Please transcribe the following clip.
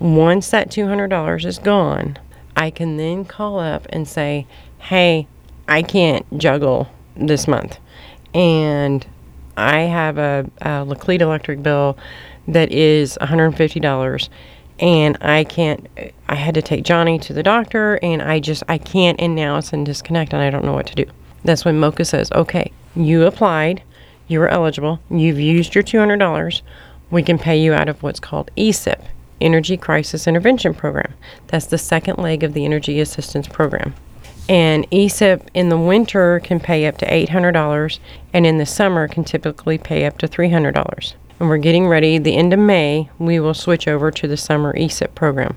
Once that $200 is gone, I can then call up and say, hey, I can't juggle this month. And I have a Laclede electric bill that is $150. And I had to take Johnny to the doctor, and I can't, and now it's in disconnect, and I don't know what to do. That's when MOCA says, okay, you applied, you were eligible, you've used your $200, we can pay you out of what's called ESIP, Energy Crisis Intervention Program. That's the second leg of the Energy Assistance Program. And ESIP in the winter can pay up to $800, and in the summer can typically pay up to $300. And we're getting ready, the end of May, we will switch over to the summer ESIP program.